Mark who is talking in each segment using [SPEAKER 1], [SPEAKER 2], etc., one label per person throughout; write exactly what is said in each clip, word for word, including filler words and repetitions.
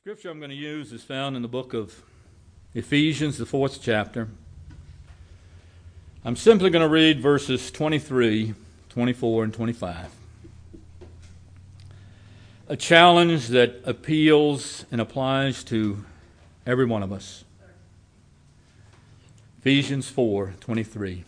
[SPEAKER 1] Scripture I'm going to use is found in the book of Ephesians, the fourth chapter. I'm simply going to read verses twenty-three, twenty-four, and twenty-five. A challenge that appeals and applies to every one of us. Ephesians four, twenty-three.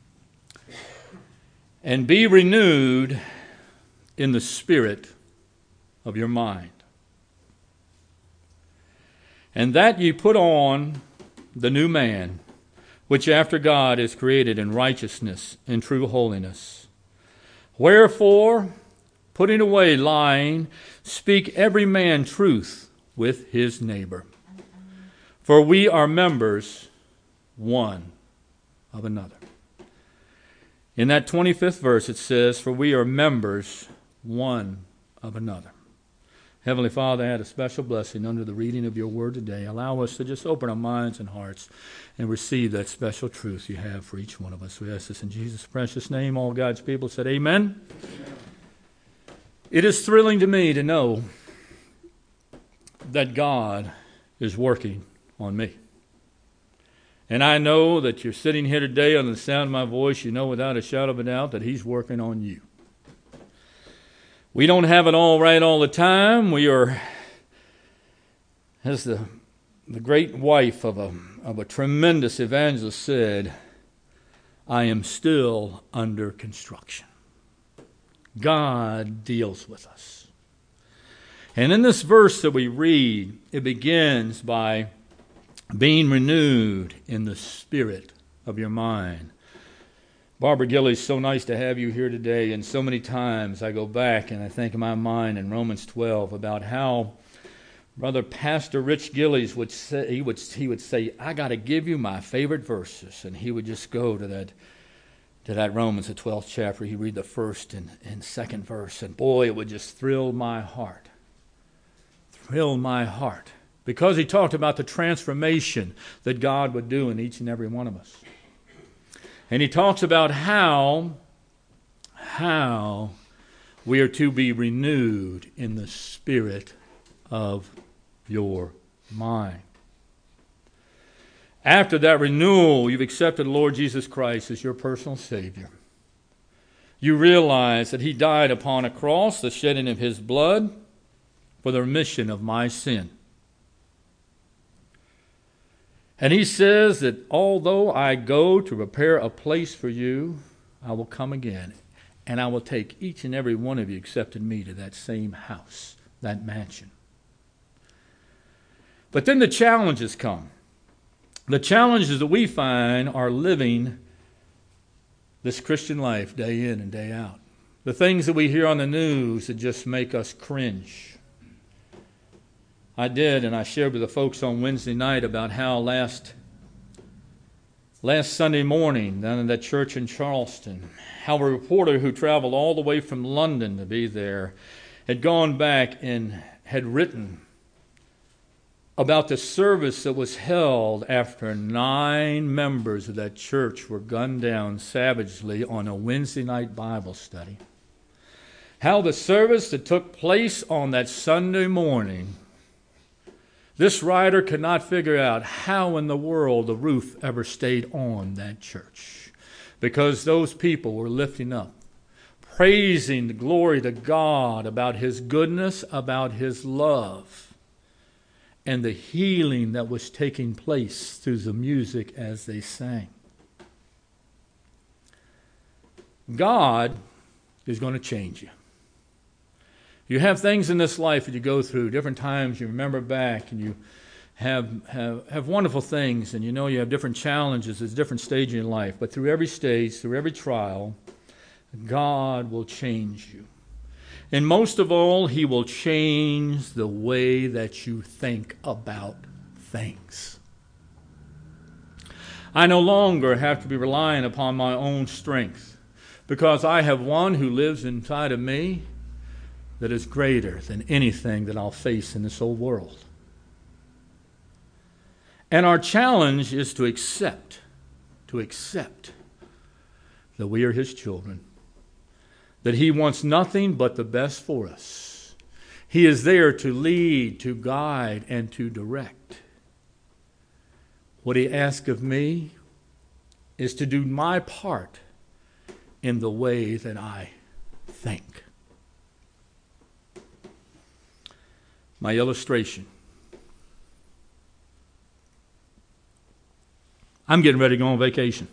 [SPEAKER 1] And be renewed in the spirit of your mind, and that ye put on the new man, which after God is created in righteousness and true holiness. Wherefore, putting away lying, speak every man truth with his neighbor. For we are members one of another. In that twenty-fifth verse it says, for we are members one of another. Heavenly Father, I had a special blessing under the reading of your word today. Allow us to just open our minds and hearts and receive that special truth you have for each one of us. We ask this in Jesus' precious name. All God's people said amen. Amen. It is thrilling to me to know that God is working on me. And I know that you're sitting here today under the sound of my voice. You know without a shadow of a doubt that He's working on you. We don't have it all right all the time. We are, as the the great wife of a of a tremendous evangelist said, I am still under construction. God deals with us. And in this verse that we read, it begins by being renewed in the spirit of your mind. Barbara Gillies, so nice to have you here today. And so many times I go back and I think in my mind in Romans twelve about how Brother Pastor Rich Gillies would say, he would, he would say, I got to give you my favorite verses. And he would just go to that to that Romans, the twelfth chapter. He'd read the first and, and second verse. And boy, it would just thrill my heart. Thrill my heart. Because he talked about the transformation that God would do in each and every one of us. And he talks about how, how we are to be renewed in the spirit of your mind. After that renewal, you've accepted the Lord Jesus Christ as your personal Savior. You realize that He died upon a cross, the shedding of His blood, for the remission of my sin. And He says that although I go to prepare a place for you, I will come again, and I will take each and every one of you except in me to that same house, that mansion. But then the challenges come. The challenges that we find are living this Christian life day in and day out. The things that we hear on the news that just make us cringe. I did, and I shared with the folks on Wednesday night about how last last Sunday morning down in that church in Charleston, how a reporter who traveled all the way from London to be there had gone back and had written about the service that was held after nine members of that church were gunned down savagely on a Wednesday night Bible study. How the service that took place on that Sunday morning, this writer could not figure out how in the world the roof ever stayed on that church. Because those people were lifting up, praising the glory to God about His goodness, about His love, and the healing that was taking place through the music as they sang. God is going to change you. You have things in this life that you go through, different times you remember back, and you have, have, have wonderful things, and you know you have different challenges at different stages in life. But through every stage, through every trial, God will change you. And most of all, He will change the way that you think about things. I no longer have to be relying upon my own strength, because I have one who lives inside of me that is greater than anything that I'll face in this old world. And our challenge is to accept, to accept that we are His children, that He wants nothing but the best for us. He is there to lead, to guide, and to direct. What he asks of me is to do my part in the way that I think. My illustration. I'm getting ready to go on vacation.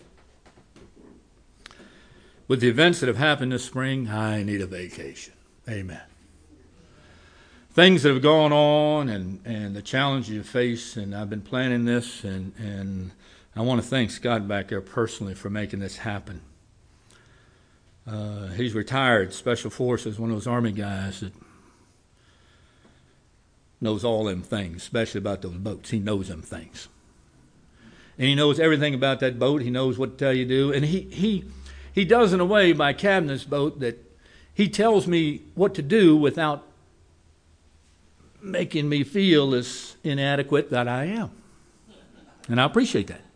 [SPEAKER 1] With the events that have happened this spring, I need a vacation. Amen. Things that have gone on and, and the challenge you face, and I've been planning this, and, and I want to thank Scott back there personally for making this happen. Uh, he's retired Special Forces, one of those Army guys that knows all them things, especially about those boats. He knows them things. And he knows everything about that boat. He knows what to tell you to do. And he, he, he does in a way by Cabinet's boat that he tells me what to do without making me feel as inadequate that I am. And I appreciate that.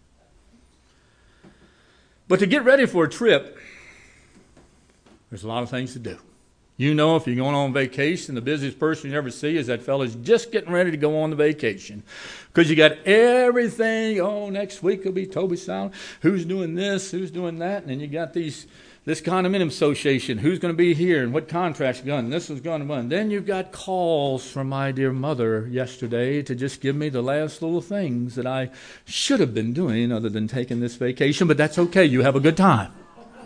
[SPEAKER 1] But to get ready for a trip, there's a lot of things to do. You know, if you're going on vacation, the busiest person you ever see is that fella's just getting ready to go on the vacation. Because you got everything, oh, next week will be Toby Sound. Who's doing this? Who's doing that? And then you got these this condominium association. Who's going to be here? And what contract's going? This is going to run. Then you've got calls from my dear mother yesterday to just give me the last little things that I should have been doing other than taking this vacation. But that's okay. You have a good time.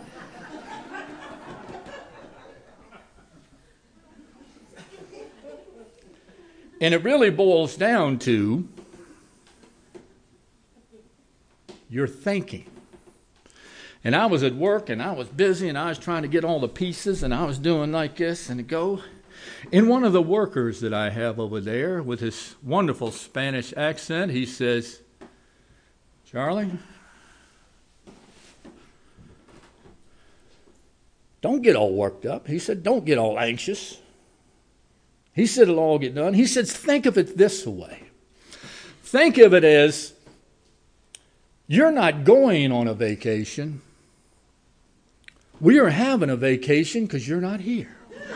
[SPEAKER 1] And it really boils down to your thinking. And I was at work, and I was busy, and I was trying to get all the pieces, and I was doing like this, and go. And one of the workers that I have over there, with his wonderful Spanish accent, he says, "Charlie, don't get all worked up." He said, "Don't get all anxious." He said, "It'll all get done." He says, "Think of it this way. Think of it as you're not going on a vacation. We are having a vacation because you're not here."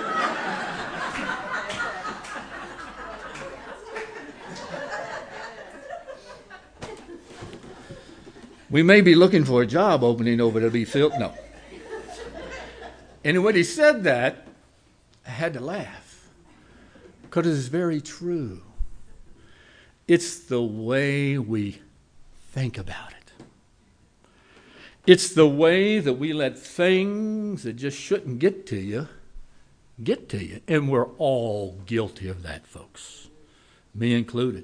[SPEAKER 1] We may be looking for a job opening over to be filled. No. And when he said that, I had to laugh. Because it is very true. It's the way we think about it. It's the way that we let things that just shouldn't get to you, get to you. And we're all guilty of that, folks. Me included.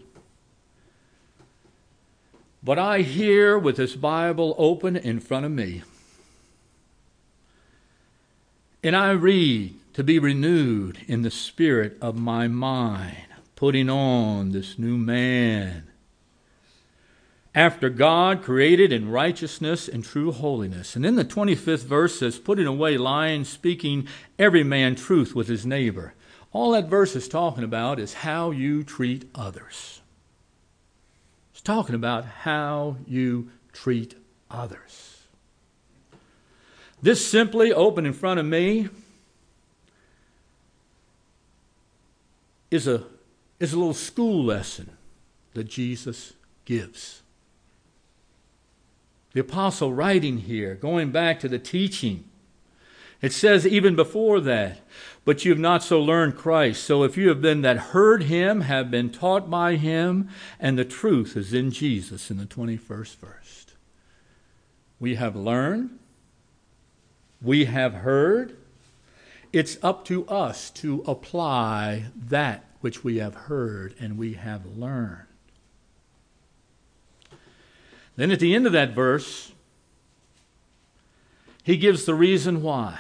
[SPEAKER 1] But I hear with this Bible open in front of me, and I read, "To be renewed in the spirit of my mind, putting on this new man, after God created in righteousness and true holiness." And then the twenty-fifth verse says, "Putting away lying, speaking every man truth with his neighbor." All that verse is talking about is how you treat others. It's talking about how you treat others. This simply open in front of me is a, is a little school lesson that Jesus gives. The apostle writing here, going back to the teaching, it says even before that, "But you have not so learned Christ. So if you have been that heard him, have been taught by him, and the truth is in Jesus," in the twenty-first verse. We have learned. We have heard. It's up to us to apply that which we have heard and we have learned. Then at the end of that verse, he gives the reason why.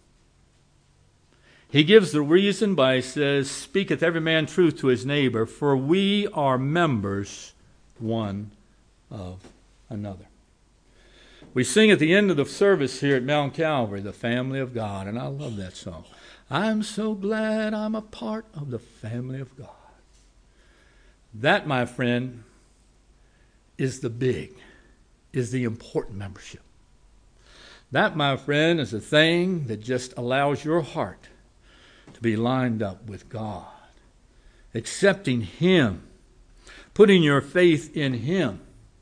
[SPEAKER 1] He gives the reason by, he says, "Speaketh every man truth to his neighbor, for we are members one of another." We sing at the end of the service here at Mount Calvary, "The Family of God," and I love that song. I'm so glad I'm a part of the family of God. That, my friend, is the big, is the important membership. That, my friend, is the thing that just allows your heart to be lined up with God, accepting Him, putting your faith in Him.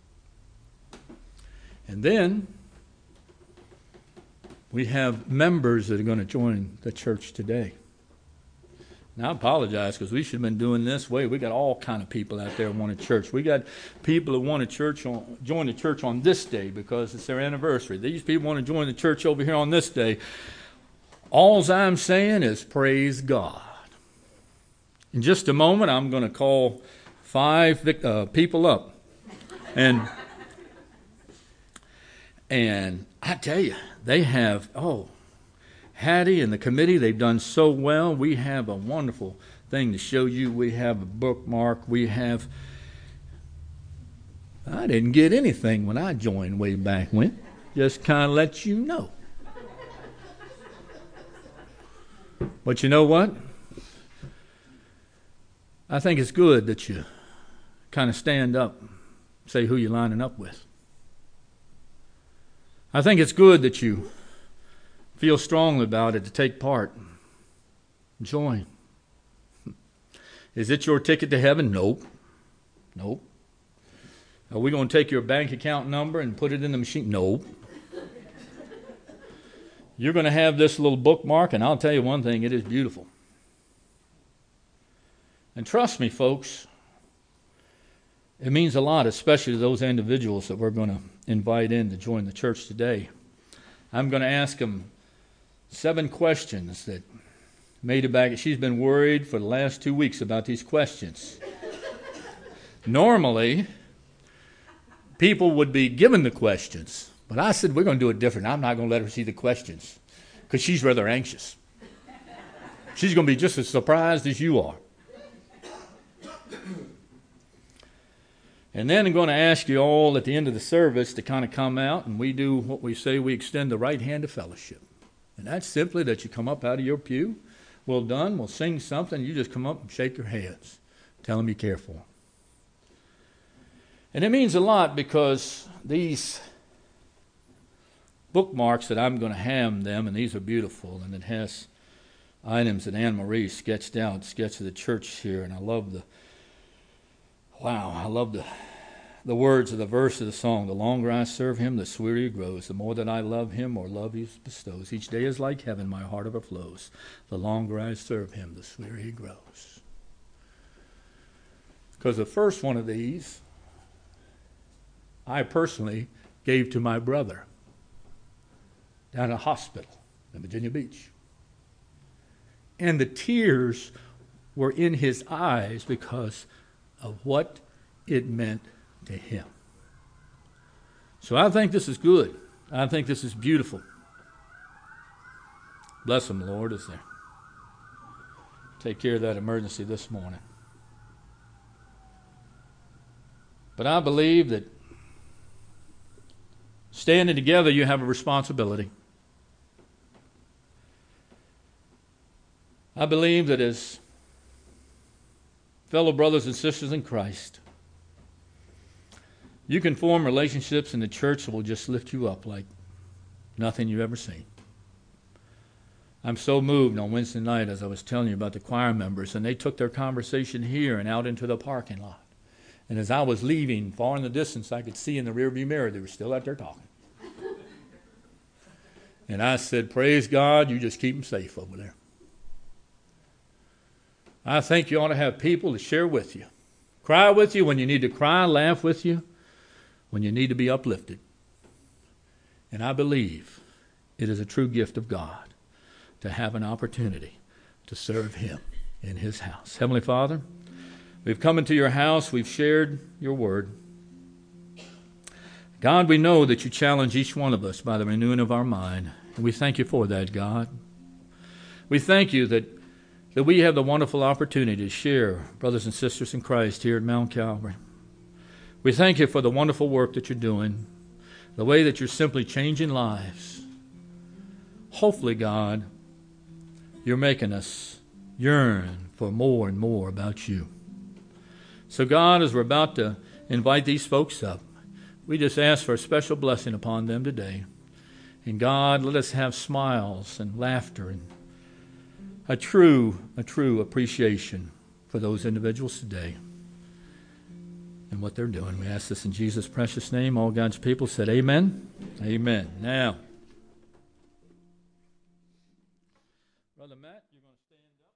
[SPEAKER 1] And then we have members that are going to join the church today. Now, I apologize because we should have been doing this way. We got all kind of people out there who want a church. We got people who want a church on, join the church on this day because it's their anniversary. These people want to join the church over here on this day. All I'm saying is praise God. In just a moment, I'm going to call five uh, people up. And, and I tell you, they have, oh, Hattie and the committee, they've done so well. We have a wonderful thing to show you. We have a bookmark. We have, I didn't get anything when I joined way back when. Just kind of let you know. But you know what? I think it's good that you kind of stand up, say who you're lining up with. I think it's good that you feel strongly about it to take part. Join. Is it your ticket to heaven? Nope. Nope. Are we going to take your bank account number and put it in the machine? Nope. You're going to have this little bookmark, and I'll tell you one thing, it is beautiful. And trust me, folks, it means a lot, especially to those individuals that we're going to invite in to join the church today. I'm going to ask them seven questions that made it back. She's been worried for the last two weeks about these questions. Normally, people would be given the questions, but I said we're going to do it different. I'm not going to let her see the questions because she's rather anxious. She's going to be just as surprised as you are. And then I'm going to ask you all at the end of the service to kind of come out, and we do what we say, we extend the right hand of fellowship. And that's simply that you come up out of your pew. Well done. We'll sing something. You just come up and shake your hands. Tell them you care for them. And it means a lot because these bookmarks that I'm going to hand them, and these are beautiful, and it has items that Anne Marie sketched out, sketch of the church here, and I love the, wow, I love the the words of the verse of the song. The longer I serve Him, the sweeter He grows. The more that I love Him, more love He bestows. Each day is like heaven, my heart overflows. The longer I serve Him, the sweeter He grows. Because the first one of these, I personally gave to my brother down at a hospital in Virginia Beach. And the tears were in his eyes because of what it meant to him. So I think this is good. I think this is beautiful. Bless them, Lord, as they take care of that emergency this morning. But I believe that standing together, you have a responsibility. I believe that as fellow brothers and sisters in Christ, you can form relationships in the church that will just lift you up like nothing you've ever seen. I'm so moved on Wednesday night as I was telling you about the choir members, and they took their conversation here and out into the parking lot. And as I was leaving, far in the distance, I could see in the rearview mirror they were still out there talking. And I said, praise God, you just keep them safe over there. I think you ought to have people to share with you. Cry with you when you need to cry, laugh with you when you need to be uplifted. And I believe it is a true gift of God to have an opportunity to serve Him in His house. Heavenly Father, we've come into your house, we've shared your word. God, we know that you challenge each one of us by the renewing of our mind, and we thank you for that, God. We thank you that, that we have the wonderful opportunity to share brothers and sisters in Christ here at Mount Calvary. We thank you for the wonderful work that you're doing, the way that you're simply changing lives. Hopefully, God, you're making us yearn for more and more about you. So, God, as we're about to invite these folks up, we just ask for a special blessing upon them today. And God, let us have smiles and laughter and a true, a true appreciation for those individuals today and what they're doing. We ask this in Jesus' precious name. All God's people said amen. Amen. Now, Brother Matt, you're going to stand up.